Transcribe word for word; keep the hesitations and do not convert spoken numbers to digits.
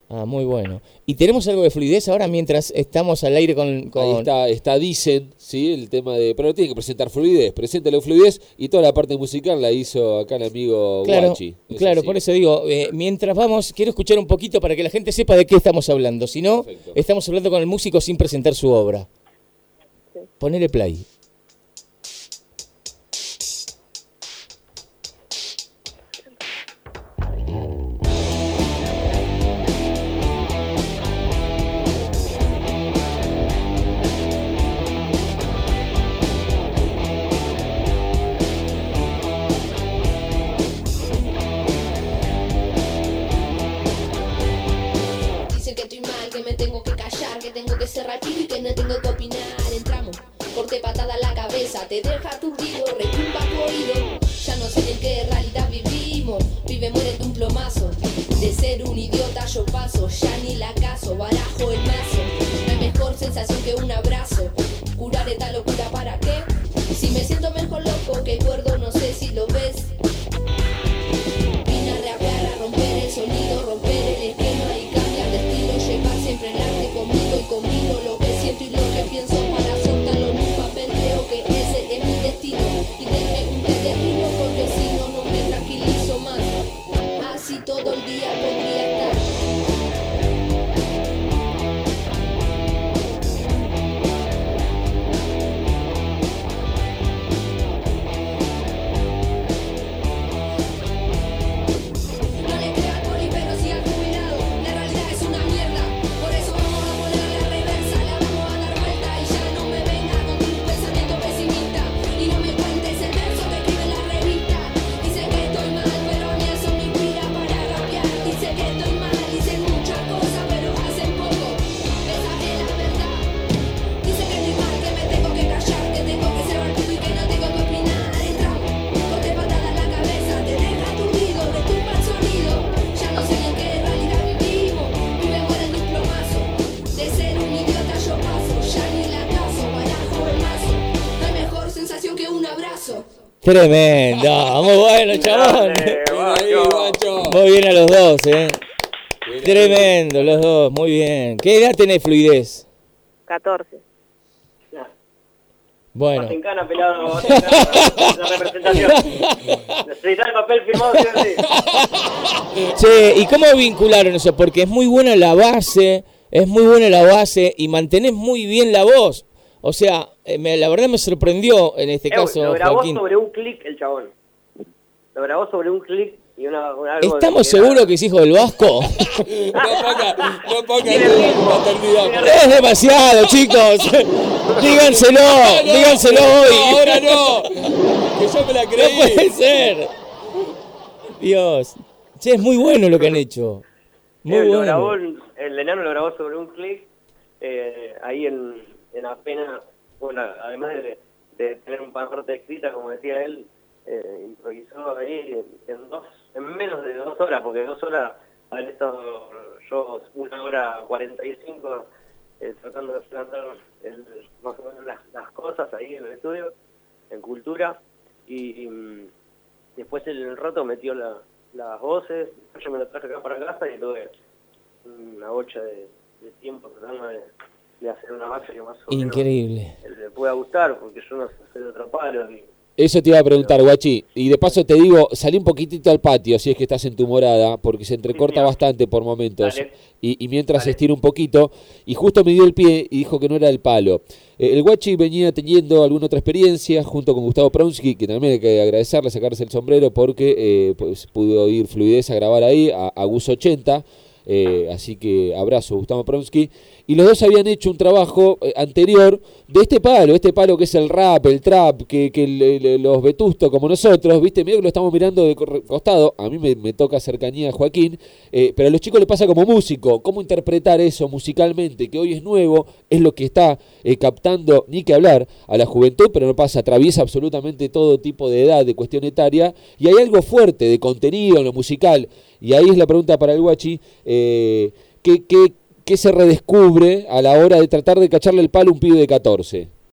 Ah, muy bueno. ¿Y tenemos algo de fluidez ahora mientras estamos al aire con...? con... Ahí está, está Dicen, ¿sí? El tema de... Pero tiene que presentar fluidez, preséntale fluidez y toda la parte musical la hizo acá el amigo Claro, Guachi. claro, por eso digo, eh, mientras vamos, quiero escuchar un poquito para que la gente sepa de qué estamos hablando. Si no, Perfecto. estamos hablando con el músico sin presentar su obra. Sí. Ponele play. Dicen que estoy mal, que me tengo que callar, que tengo que ser rápido y que no tengo que opinar. Entramos, corte patada a la cabeza, te deja aturdido, retumba tu oído. Ya no sé en qué realidad vivimos, vive, muere de un plomazo. De ser un idiota yo paso, ya ni la caso, barajo el mazo. No hay mejor sensación que un abrazo, curar esta locura para qué. Si me siento mejor loco que cuerdo, no sé si lo ves. Vine a rapear, a romper el sonido, romper el esquema y cambiar de estilo, llevar siempre el arte conmigo y combino lo que siento y lo que pienso para soltarlo en un papel. Creo que ese es mi destino y denme un té de ritmo porque si no, no me tranquilizo más. Así todo el día podría estar. No le crea al poli, pero sí al jubilado. La realidad es una mierda. Por eso vamos a ponerle la reversa, la vamos a dar vuelta y ya no me venga con tu pensamiento pesimista. Y no me cuentes el verso que escribe en la revista. Dice que estoy mal, pero a mí eso me inspira para rapear. Dice que estoy mal, dicen muchas cosas, pero hacen poco. Esa es la verdad. Dice que estoy mal, que me tengo que callar, que tengo que ser rápido y que no tengo que opinar. Entramos, ponte patada en la cabeza, te deja aturdido, retumba el sonido. Ya no sé en qué realidad vivimos, vive, muere de un plomazo. De ser un idiota yo paso, ya ni la caso, barajo el mazo. No hay mejor sensación que un abrazo. Tremendo, muy bueno, chabón. Grande, Bien ahí, guacho. guacho. Muy bien a los dos, eh. Bien ahí. Tremendo, los dos, muy bien. ¿Qué edad tenés, fluidez? catorce. Bueno. Más en cana, pelado, más en cana, la representación. Necesitas el papel firmado, sí o sí. Che, ¿y cómo vincularon eso? Porque es muy buena la base, es muy buena la base y mantenés muy bien la voz. O sea, eh, me- la verdad me sorprendió en este Eh, caso, lo grabó Joaquín. sobre un clic el chabón. Lo grabó sobre un clic y una, una algo ¿Estamos que era- seguros que es hijo del Vasco? No ponga, no ponga Tiene en ritmo. paternidad. Es demasiado, chicos. Díganselo, No, díganselo no, hoy. ahora no. Que yo me la No creí. puede ser. Dios. Che, es muy bueno lo que han hecho. Muy Eh, lo grabó, bueno. el enano lo grabó sobre un clic, eh, ahí en, en apenas, bueno, además de, de tener un parte escrita, como decía él, eh, improvisó ahí en, en dos, en menos de dos horas, porque dos horas haber estado yo una hora cuarenta y cinco eh, tratando de plantar el, más o menos las, las cosas ahí en el estudio, en Cultura, y, y después en el rato metió la, las voces, yo me lo traje acá para casa y tuve una bocha de, de tiempo tratando de, de hacer una base que más o menos Increíble. le pueda gustar, porque yo no soy de otro palo. Y, Eso te iba a preguntar, Guachi. Y de paso te digo, salí un poquitito al patio, si es que estás en tu morada, porque se entrecorta Sí, señor. bastante por momentos. Dale. Y, y mientras Dale. estiro un poquito, y justo me dio el pie y dijo que no era el palo. Eh, el Guachi venía teniendo alguna otra experiencia junto con Gustavo Pronsky, que también hay que agradecerle, sacarse el sombrero, porque eh, pues, pudo ir Fluidez a grabar ahí, a, a Gus ochenta. Eh, así que abrazo, Gustavo Pronsky. Y los dos habían hecho un trabajo eh, anterior de este palo, este palo que es el rap, el trap, que, que el- el- los vetustos como nosotros, viste, medio que lo estamos mirando de cor- costado. A mí me, me toca cercanía a Joaquín, eh, pero a los chicos le pasa como músico. ¿Cómo interpretar eso musicalmente, que hoy es nuevo, es lo que está eh, captando, ni que hablar, a la juventud, pero no pasa, atraviesa absolutamente todo tipo de edad, de cuestión etaria, y hay algo fuerte de contenido en lo musical. Y ahí es la pregunta para el Guachi, eh, ¿qué, qué, qué se redescubre a la hora de tratar de cacharle el palo a un pibe de catorce?